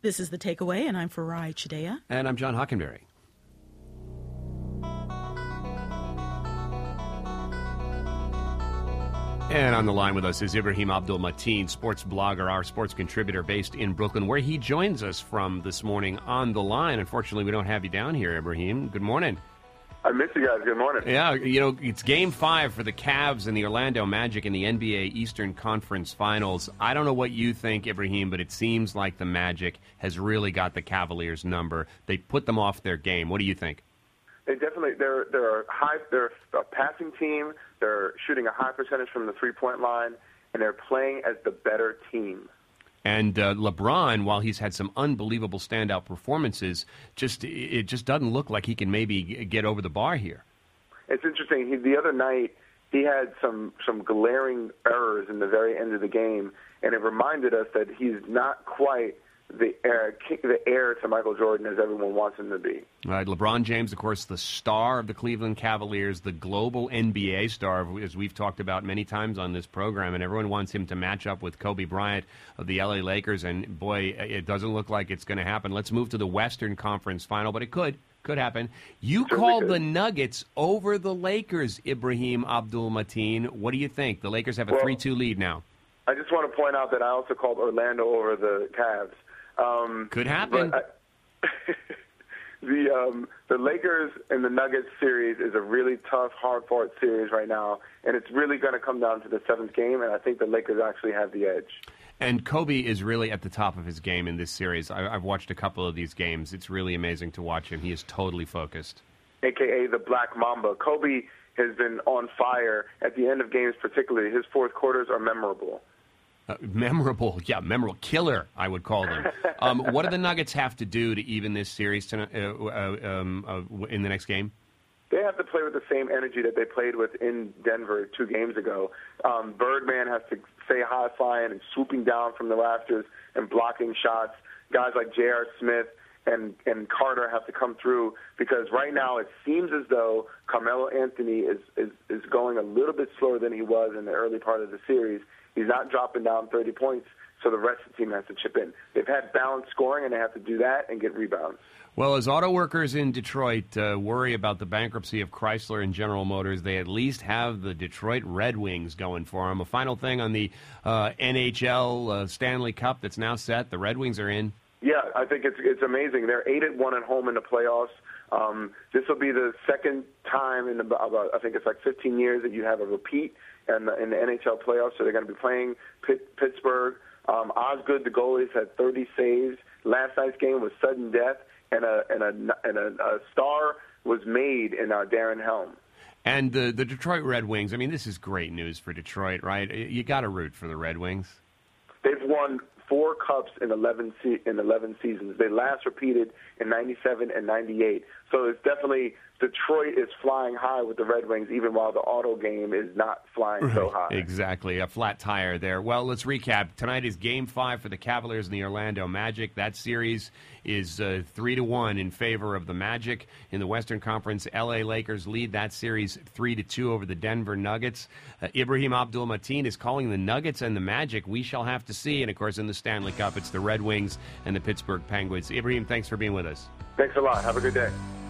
This is The Takeaway, and I'm Farai Chideya. And I'm John Hockenberry. And on the line with us is Ibrahim Abdul-Mateen, sports blogger, our sports contributor based in Brooklyn, where he joins us from this morning on the line. Unfortunately, we don't have you down here, Ibrahim. Good morning. I miss you guys. Good morning. Yeah, it's Game 5 for the Cavs and the Orlando Magic in the NBA Eastern Conference Finals. I don't know what you think, Ibrahim, but it seems like the Magic has really got the Cavaliers' number. They put them off their game. What do you think? They're a passing team. They're shooting a high percentage from the three-point line, and they're playing as the better team. And LeBron, while he's had some unbelievable standout performances, it just doesn't look like he can maybe get over the bar here. It's interesting. The other night, he had some glaring errors in the very end of the game, and it reminded us that he's not quite the heir to Michael Jordan as everyone wants him to be. All right, LeBron James, of course, the star of the Cleveland Cavaliers, the global NBA star, as we've talked about many times on this program, and everyone wants him to match up with Kobe Bryant of the LA Lakers, and boy, it doesn't look like it's going to happen. Let's move to the Western Conference Final, but it could happen. You called the Nuggets over the Lakers, Ibrahim Abdul-Mateen. What do you think? The Lakers have a 3-2 lead now. I just want to point out that I also called Orlando over the Cavs. Could happen. The Lakers and the Nuggets series is a really tough, hard-fought series right now, and it's really going to come down to the seventh game, and I think the Lakers actually have the edge. And Kobe is really at the top of his game in this series. I've watched a couple of these games. It's really amazing to watch him. He is totally focused. A.K.A. the Black Mamba. Kobe has been on fire at the end of games particularly. His fourth quarters are memorable. Memorable, killer, I would call them. What do the Nuggets have to do to even this series in the next game? They have to play with the same energy that they played with in Denver 2 games ago. Birdman has to stay high flying and swooping down from the rafters and blocking shots. Guys like J.R. Smith and Carter have to come through, because right now it seems as though Carmelo Anthony is going a little bit slower than he was in the early part of the series. He's not dropping down 30 points, so the rest of the team has to chip in. They've had balanced scoring, and they have to do that and get rebounds. Well, as auto workers in Detroit worry about the bankruptcy of Chrysler and General Motors, they at least have the Detroit Red Wings going for them. A final thing on the NHL Stanley Cup that's now set. The Red Wings are in. Yeah, I think it's amazing. They're 8-1 at home in the playoffs. This will be the second time in about, I think it's like 15 years, that you have a repeat in the NHL playoffs. So they're going to be playing Pittsburgh. Osgood, the goalie, had 30 saves. Last night's game was sudden death, and a star was made in Darren Helm. And the Detroit Red Wings, I mean, this is great news for Detroit, right? You got to root for the Red Wings. They've won 4 cups in 11 seasons. They last repeated in 97 and 98. So it's definitely, Detroit is flying high with the Red Wings, even while the auto game is not flying so high. Exactly. A flat tire there. Well, let's recap. Tonight is Game 5 for the Cavaliers and the Orlando Magic. That series is 3-1 in favor of the Magic. In the Western Conference, LA Lakers lead that series 3-2 over the Denver Nuggets. Ibrahim Abdul-Mateen is calling the Nuggets and the Magic. We shall have to see. And, of course, in the Stanley Cup, it's the Red Wings and the Pittsburgh Penguins. Ibrahim, thanks for being with us. Thanks a lot. Have a good day.